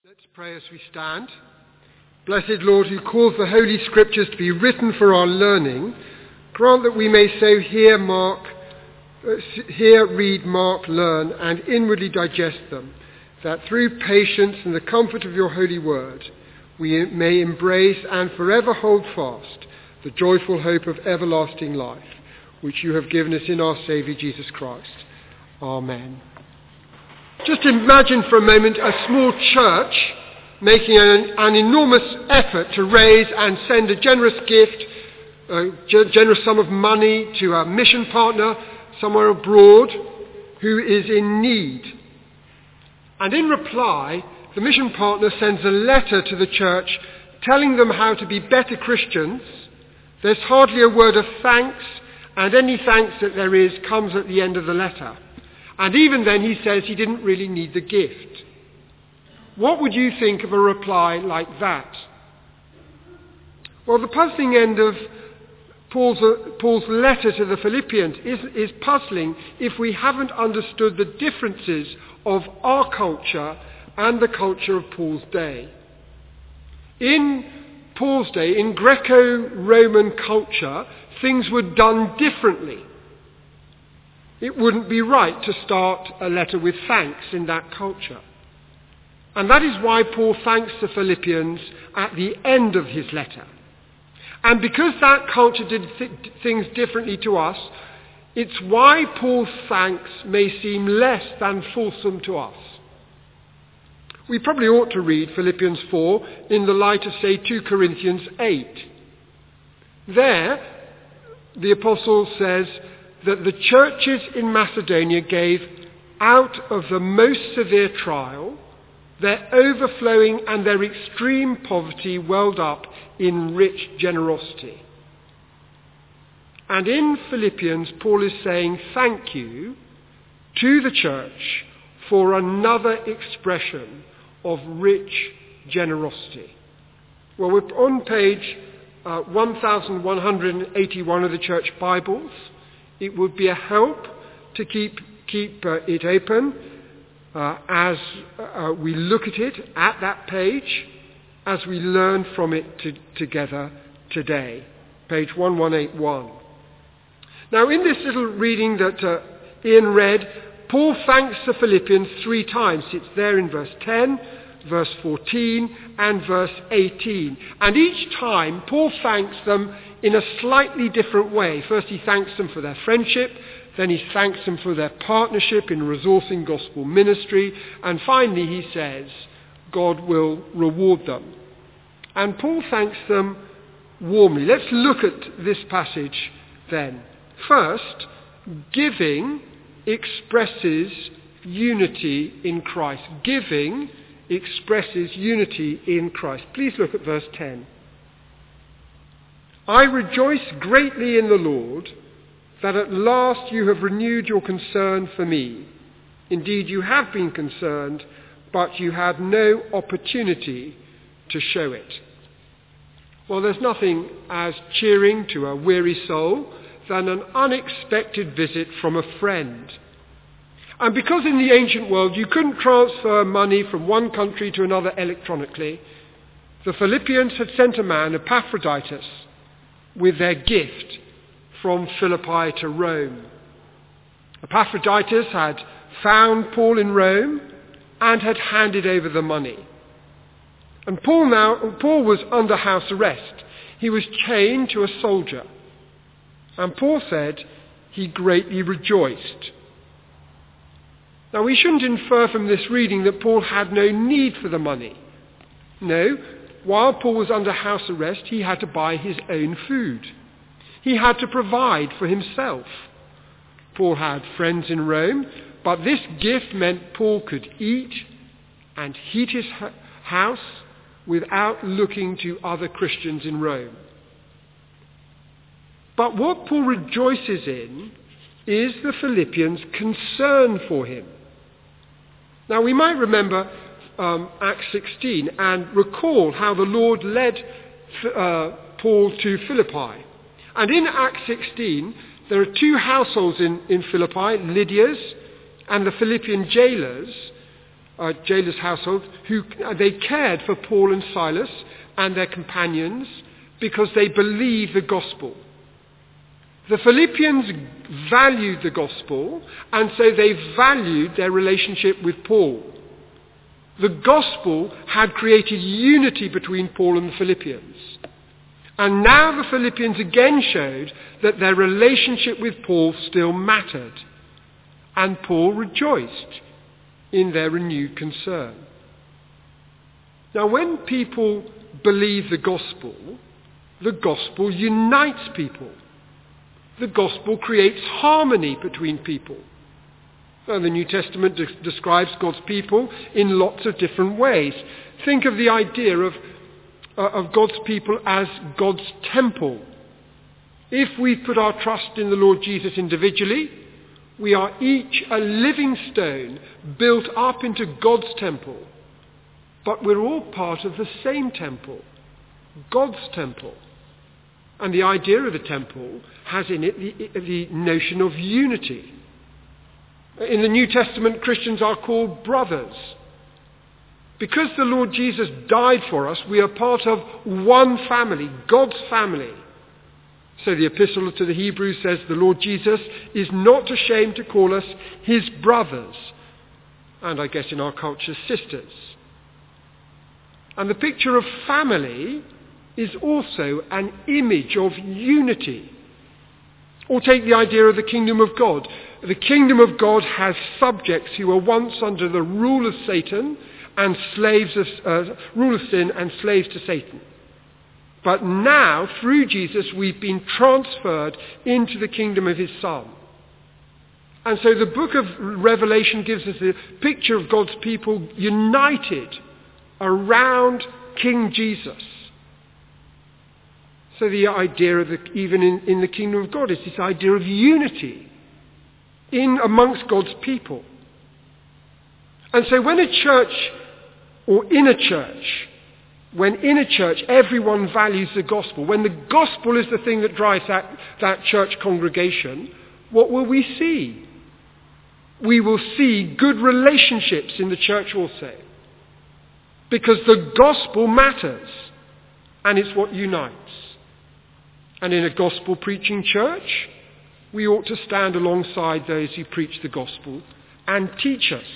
Let's pray as we stand. Blessed Lord, who calls the Holy Scriptures to be written for our learning, grant that we may so hear, read, mark, learn, and inwardly digest them, that through patience and the comfort of your holy word, we may embrace and forever hold fast the joyful hope of everlasting life, which you have given us in our Saviour Jesus Christ. Amen. Just imagine for a moment a small church making an enormous effort to raise and send a generous gift, a generous sum of money to a mission partner somewhere abroad who is in need. And in reply, the mission partner sends a letter to the church telling them how to be better Christians. There's hardly a word of thanks, and any thanks that there is comes at the end of the letter. And even then he says he didn't really need the gift. What would you think of a reply like that? Well, the puzzling end of Paul's letter to the Philippians is puzzling if we haven't understood the differences of our culture and the culture of Paul's day. In Paul's day, in Greco-Roman culture, things were done differently. It wouldn't be right to start a letter with thanks in that culture. And that is why Paul thanks the Philippians at the end of his letter. And because that culture did things differently to us, it's why Paul's thanks may seem less than fulsome to us. We probably ought to read Philippians 4 in the light of, say, 2 Corinthians 8. There, the apostle says that the churches in Macedonia gave out of the most severe trial, their overflowing and their extreme poverty welled up in rich generosity. And in Philippians, Paul is saying thank you to the church for another expression of rich generosity. Well, we're on page 1181 of the church Bibles. It would be a help to keep it open as we look at it at that page, as we learn from it together today. Page 1181. Now, in this little reading that Ian read, Paul thanks the Philippians 3 times. It's there in verse 10, verse 14, and verse 18. And each time, Paul thanks them in a slightly different way. First, he thanks them for their friendship. Then he thanks them for their partnership in resourcing gospel ministry. And finally, he says, God will reward them. And Paul thanks them warmly. Let's look at this passage then. First, giving expresses unity in Christ. Giving expresses unity in Christ. Please look at verse 10. I rejoice greatly in the Lord that at last you have renewed your concern for me. Indeed, you have been concerned, but you had no opportunity to show it. Well, there's nothing as cheering to a weary soul than an unexpected visit from a friend. And because in the ancient world you couldn't transfer money from one country to another electronically, the Philippians had sent a man, Epaphroditus, with their gift from Philippi to Rome. Epaphroditus had found Paul in Rome and had handed over the money. And Paul was under house arrest. He was chained to a soldier. And Paul said he greatly rejoiced. Now, we shouldn't infer from this reading that Paul had no need for the money. No, while Paul was under house arrest, he had to buy his own food. He had to provide for himself. Paul had friends in Rome, but this gift meant Paul could eat and heat his house without looking to other Christians in Rome. But what Paul rejoices in is the Philippians' concern for him. Now, we might remember Acts 16 and recall how the Lord led Paul to Philippi. And in Acts 16, there are 2 households in Philippi, Lydia's and the Philippian jailers, jailer's household, they cared for Paul and Silas and their companions because they believed the gospel. The Philippians valued the gospel, and so they valued their relationship with Paul. The gospel had created unity between Paul and the Philippians. And now the Philippians again showed that their relationship with Paul still mattered. And Paul rejoiced in their renewed concern. Now, when people believe the gospel unites people. The gospel creates harmony between people. Now, the New Testament describes God's people in lots of different ways. Think of the idea of God's people as God's temple. If we put our trust in the Lord Jesus individually, we are each a living stone built up into God's temple. But we're all part of the same temple, God's temple. And the idea of the temple has in it the notion of unity. In the New Testament, Christians are called brothers. Because the Lord Jesus died for us, we are part of one family, God's family. So the epistle to the Hebrews says the Lord Jesus is not ashamed to call us his brothers, and I guess in our culture, sisters. And the picture of family is also an image of unity. Or take the idea of the kingdom of God. The kingdom of God has subjects who were once under the rule of Satan and rule of sin and slaves to Satan. But now, through Jesus, we've been transferred into the kingdom of his Son. And so the book of Revelation gives us a picture of God's people united around King Jesus. So the idea of even in the kingdom of God is this idea of unity amongst God's people. And so when in a church everyone values the gospel, when the gospel is the thing that drives that church congregation, what will we see? We will see good relationships in the church also. Because the gospel matters, and it's what unites. And in a gospel-preaching church, we ought to stand alongside those who preach the gospel and teach us.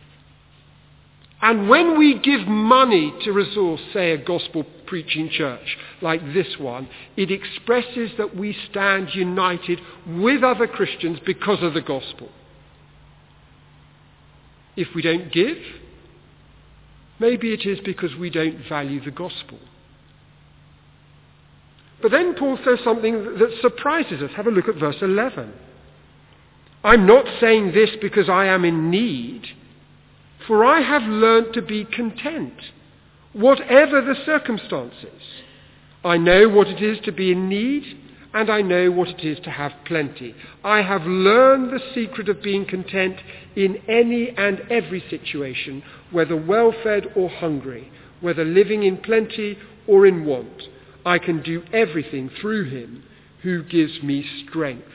And when we give money to resource, say, a gospel-preaching church like this one, it expresses that we stand united with other Christians because of the gospel. If we don't give, maybe it is because we don't value the gospel. But then Paul says something that surprises us. Have a look at verse 11. I'm not saying this because I am in need, for I have learned to be content, whatever the circumstances. I know what it is to be in need, and I know what it is to have plenty. I have learned the secret of being content in any and every situation, whether well-fed or hungry, whether living in plenty or in want. I can do everything through him who gives me strength.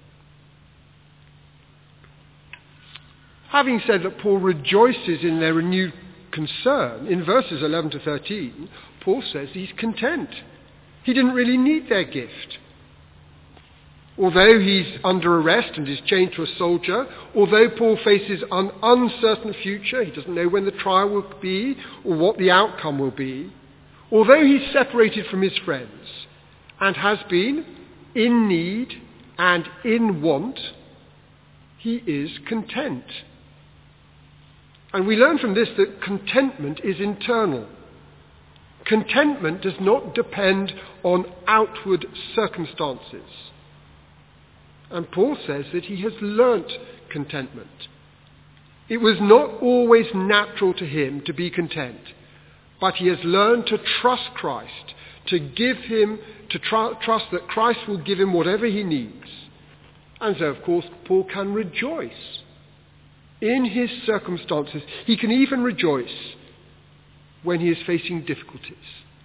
Having said that Paul rejoices in their renewed concern, in verses 11 to 13, Paul says he's content. He didn't really need their gift. Although he's under arrest and is chained to a soldier, although Paul faces an uncertain future, he doesn't know when the trial will be or what the outcome will be, although he's separated from his friends and has been in need and in want, he is content. And we learn from this that contentment is internal. Contentment does not depend on outward circumstances. And Paul says that he has learnt contentment. It was not always natural to him to be content, but he has learned to trust Christ, to trust that Christ will give him whatever he needs. And so, of course, Paul can rejoice in his circumstances. He can even rejoice when he is facing difficulties.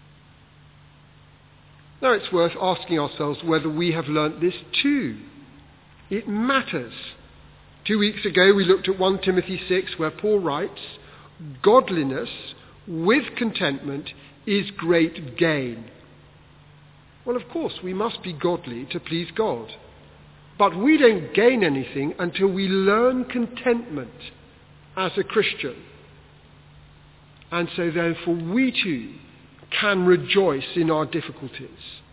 Now, it's worth asking ourselves whether we have learnt this too. It matters. 2 weeks ago, we looked at 1 Timothy 6, where Paul writes, godliness with contentment is great gain. Well, of course, we must be godly to please God. But we don't gain anything until we learn contentment as a Christian. And so therefore we too can rejoice in our difficulties.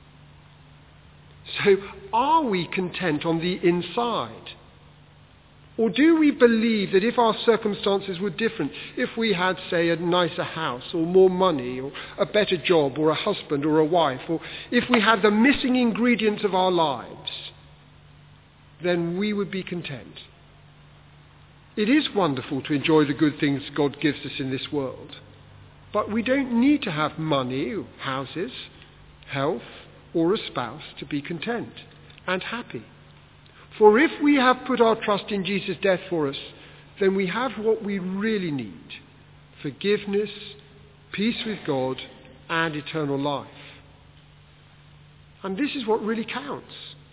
So are we content on the inside? Or do we believe that if our circumstances were different, if we had, say, a nicer house or more money or a better job or a husband or a wife, or if we had the missing ingredients of our lives, then we would be content? It is wonderful to enjoy the good things God gives us in this world, but we don't need to have money, or houses, health, or a spouse to be content and happy. For if we have put our trust in Jesus' death for us, then we have what we really need: forgiveness, peace with God, and eternal life. And this is what really counts.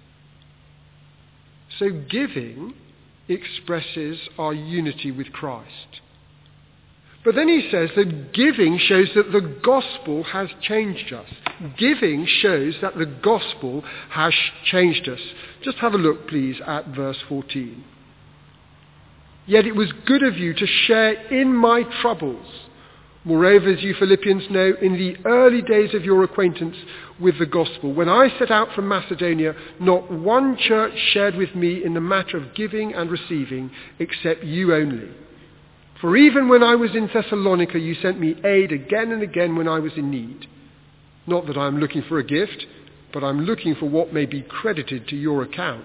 So giving expresses our unity with Christ. But then he says that giving shows that the gospel has changed us. Giving shows that the gospel has changed us. Just have a look, please, at verse 14. Yet it was good of you to share in my troubles. Moreover, as you Philippians know, in the early days of your acquaintance with the gospel, when I set out from Macedonia, not one church shared with me in the matter of giving and receiving, except you only. For even when I was in Thessalonica, you sent me aid again and again when I was in need. Not that I am looking for a gift, but I'm looking for what may be credited to your account.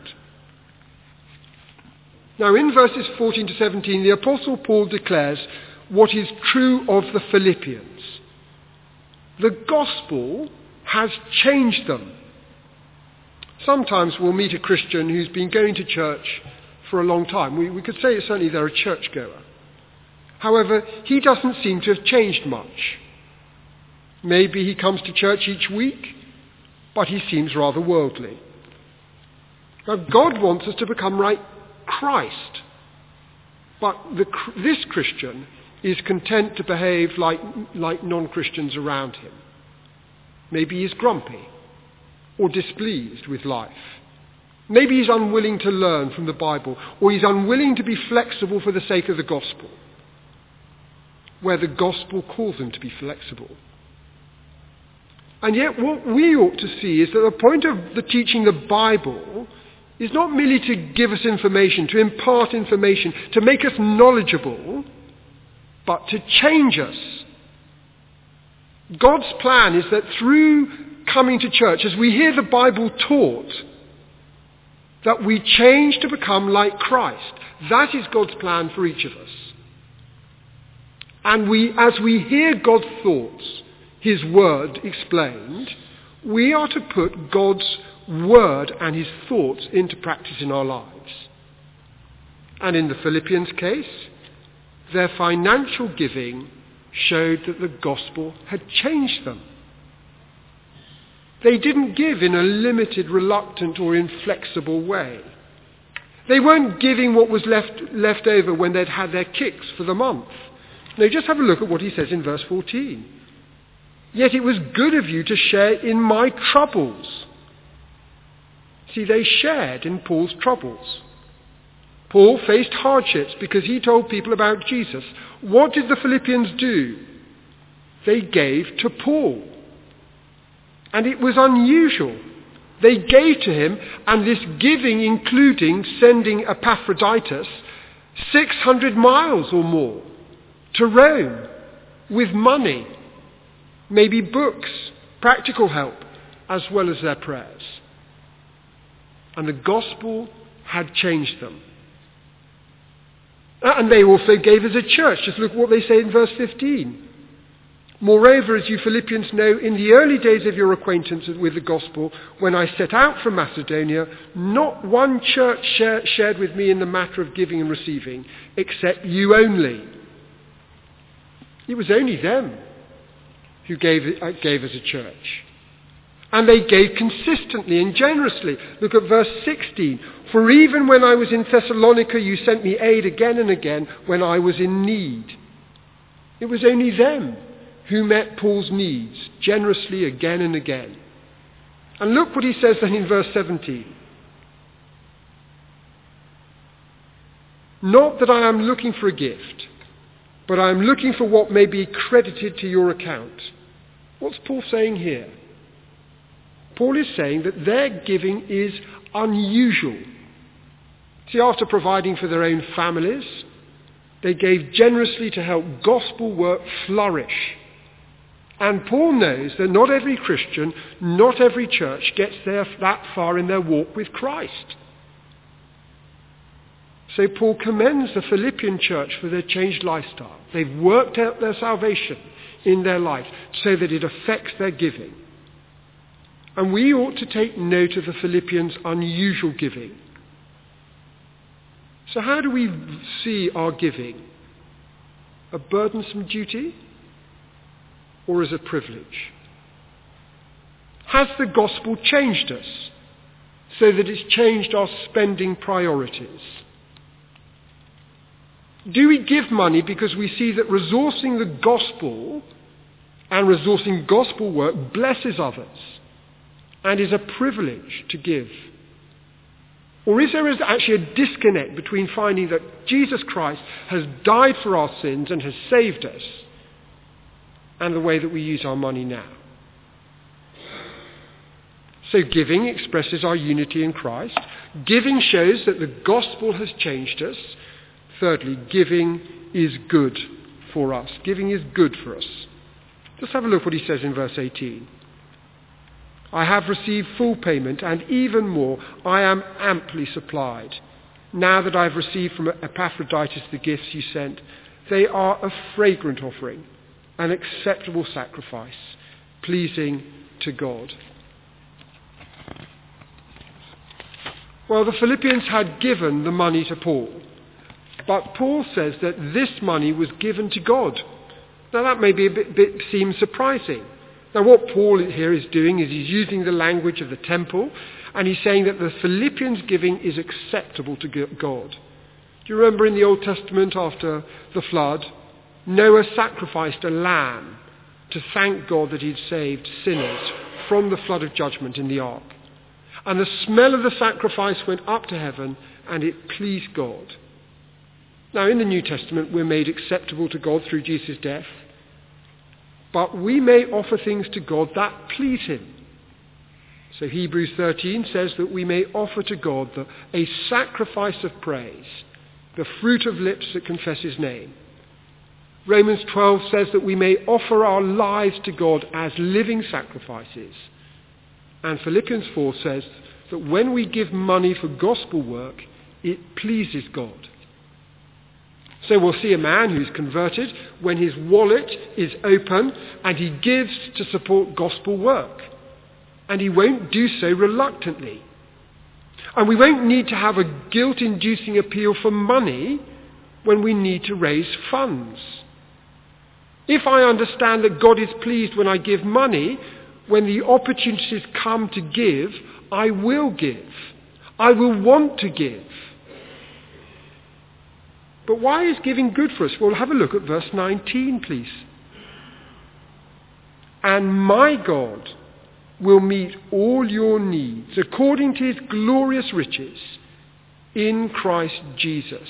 Now in verses 14 to 17, the Apostle Paul declares what is true of the Philippians. The gospel has changed them. Sometimes we'll meet a Christian who's been going to church for a long time. We could say certainly they're a churchgoer. However, he doesn't seem to have changed much. Maybe he comes to church each week, but he seems rather worldly. Now, God wants us to become like Christ, but this Christian is content to behave like non-Christians around him. Maybe he's grumpy or displeased with life. Maybe he's unwilling to learn from the Bible, or he's unwilling to be flexible for the sake of the gospel, where the gospel calls him to be flexible. And yet what we ought to see is that the point of the teaching the Bible is not merely to give us information, to impart information, to make us knowledgeable, but to change us. God's plan is that through coming to church, as we hear the Bible taught, that we change to become like Christ. That is God's plan for each of us. And as we hear God's thoughts, his word explained, we are to put God's word and his thoughts into practice in our lives. And in the Philippians case, their financial giving showed that the gospel had changed them. They didn't give in a limited, reluctant or inflexible way. They weren't giving what was left over when they'd had their kicks for the month. No, just have a look at what he says in verse 14. Yet it was good of you to share in my troubles. See, they shared in Paul's troubles. Paul faced hardships because he told people about Jesus. What did the Philippians do? They gave to Paul. And it was unusual. They gave to him, and this giving including sending Epaphroditus 600 miles or more to Rome with money, maybe books, practical help, as well as their prayers. And the gospel had changed them. And they also gave as a church. Just look what they say in verse 15. Moreover, as you Philippians know, in the early days of your acquaintance with the gospel, when I set out from Macedonia, not one church shared with me in the matter of giving and receiving, except you only. It was only them who gave as a church. And they gave consistently and generously. Look at verse 16. For even when I was in Thessalonica, you sent me aid again and again when I was in need. It was only them who met Paul's needs generously again and again. And look what he says then in verse 17. Not that I am looking for a gift, but I am looking for what may be credited to your account. What's Paul saying here? Paul is saying that their giving is unusual. See, after providing for their own families, they gave generously to help gospel work flourish. And Paul knows that not every Christian, not every church gets that far in their walk with Christ. So Paul commends the Philippian church for their changed lifestyle. They've worked out their salvation in their life so that it affects their giving. And we ought to take note of the Philippians' unusual giving. So how do we see our giving? A burdensome duty or as a privilege? Has the gospel changed us so that it's changed our spending priorities? Do we give money because we see that resourcing the gospel and resourcing gospel work blesses others and is a privilege to give? Or is there actually a disconnect between finding that Jesus Christ has died for our sins and has saved us and the way that we use our money now? So giving expresses our unity in Christ. Giving shows that the gospel has changed us. Thirdly, giving is good for us. Giving is good for us. Just have a look what he says in verse 18. I have received full payment, and even more, I am amply supplied. Now that I have received from Epaphroditus the gifts you sent, they are a fragrant offering, an acceptable sacrifice, pleasing to God. Well, the Philippians had given the money to Paul, but Paul says that this money was given to God. Now that may be seem surprising. Now what Paul here is doing is he's using the language of the temple, and he's saying that the Philippians' giving is acceptable to God. Do you remember in the Old Testament after the flood, Noah sacrificed a lamb to thank God that he'd saved sinners from the flood of judgment in the ark. And the smell of the sacrifice went up to heaven, and it pleased God. Now in the New Testament we're made acceptable to God through Jesus' death, but we may offer things to God that please him. So Hebrews 13 says that we may offer to God a sacrifice of praise, the fruit of lips that confess his name. Romans 12 says that we may offer our lives to God as living sacrifices. And Philippians 4 says that when we give money for gospel work, it pleases God. So we'll see a man who's converted when his wallet is open and he gives to support gospel work. And he won't do so reluctantly. And we won't need to have a guilt-inducing appeal for money when we need to raise funds. If I understand that God is pleased when I give money, when the opportunities come to give, I will give. I will want to give. But why is giving good for us? Well, have a look at verse 19, please. And my God will meet all your needs according to his glorious riches in Christ Jesus.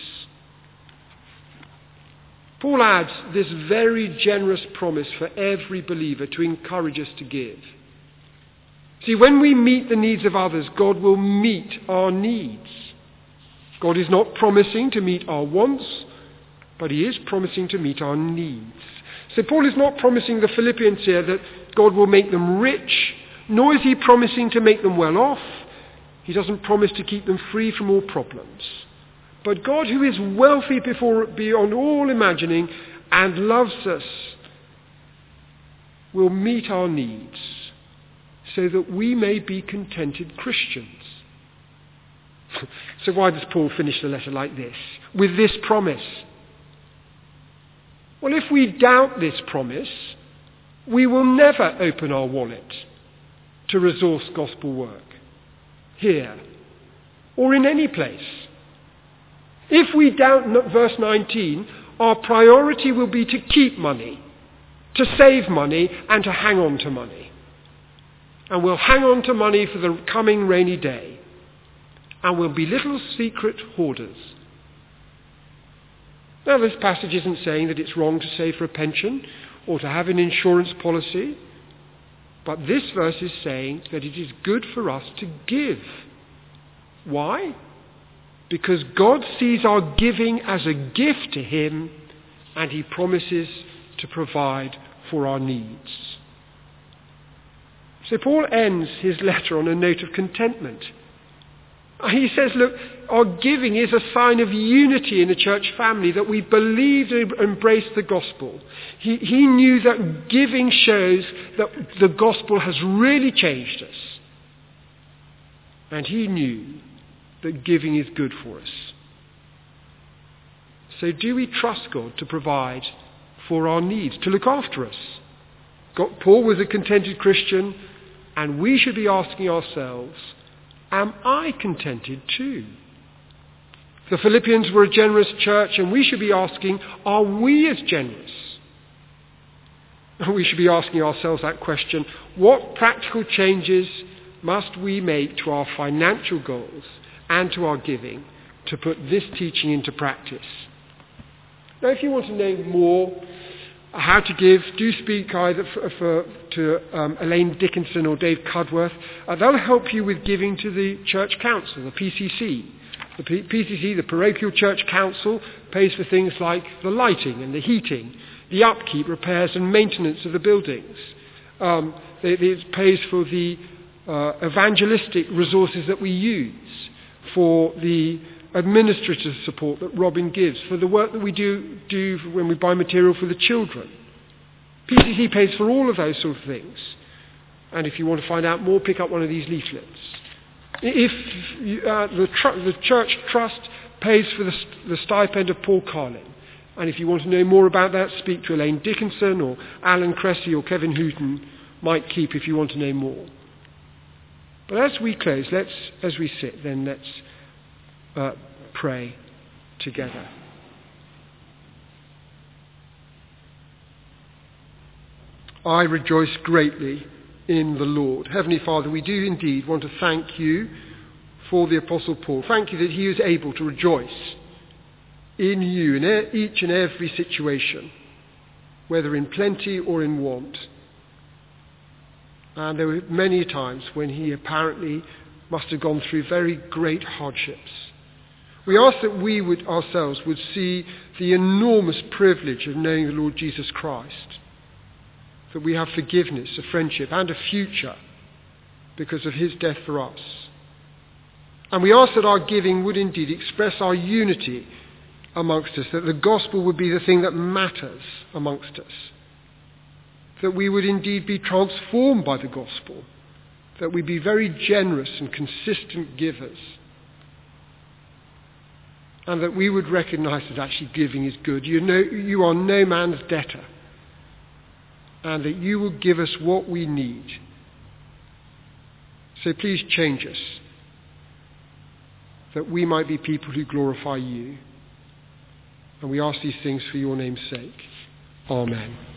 Paul adds this very generous promise for every believer to encourage us to give. See, when we meet the needs of others, God will meet our needs. God is not promising to meet our wants, but he is promising to meet our needs. So Paul is not promising the Philippians here that God will make them rich, nor is he promising to make them well off. He doesn't promise to keep them free from all problems. But God, who is wealthy beyond all imagining and loves us, will meet our needs so that we may be contented Christians. So why does Paul finish the letter like this, with this promise? Well, if we doubt this promise, we will never open our wallet to resource gospel work, here or in any place. If we doubt verse 19, our priority will be to keep money, to save money, and to hang on to money. And we'll hang on to money for the coming rainy day. And we'll be little secret hoarders. Now, this passage isn't saying that it's wrong to save for a pension or to have an insurance policy. But this verse is saying that it is good for us to give. Why? Because God sees our giving as a gift to him, and he promises to provide for our needs. So Paul ends his letter on a note of contentment. He says, look, our giving is a sign of unity in the church family, that we believe and embrace the gospel. He knew that giving shows that the gospel has really changed us. And he knew that giving is good for us. So do we trust God to provide for our needs, to look after us? Paul was a contented Christian, and we should be asking ourselves, am I contented too? The Philippians were a generous church, and we should be asking, are we as generous? And we should be asking ourselves that question, what practical changes must we make to our financial goals and to our giving to put this teaching into practice? Now, if you want to know more how to give, do speak either to Elaine Dickinson or Dave Cudworth. They'll help you with giving to the church council, the PCC. The PCC, the Parochial Church Council, pays for things like the lighting and the heating, the upkeep, repairs and maintenance of the buildings. It pays for the evangelistic resources that we use, for the administrative support that Robin gives, for the work that we do when we buy material for the children. PCC pays for all of those sort of things. And if you want to find out more, pick up one of these leaflets. If the church trust pays for the stipend of Paul Carlin. And if you want to know more about that, speak to Elaine Dickinson or Alan Cressy or Kevin Hooton, Mike Keep, if you want to know more. But as we close, as we sit, then let's pray together. I rejoice greatly in the Lord. Heavenly Father, we do indeed want to thank you for the Apostle Paul. Thank you that he is able to rejoice in you in each and every situation, whether in plenty or in want. And there were many times when he apparently must have gone through very great hardships. We ask that we ourselves would see the enormous privilege of knowing the Lord Jesus Christ, that we have forgiveness, a friendship, and a future because of his death for us. And we ask that our giving would indeed express our unity amongst us, that the gospel would be the thing that matters amongst us, that we would indeed be transformed by the gospel, that we be very generous and consistent givers, and that we would recognize that actually giving is good. You are no man's debtor, and that you will give us what we need. So please change us, that we might be people who glorify you. And we ask these things for your name's sake. Amen.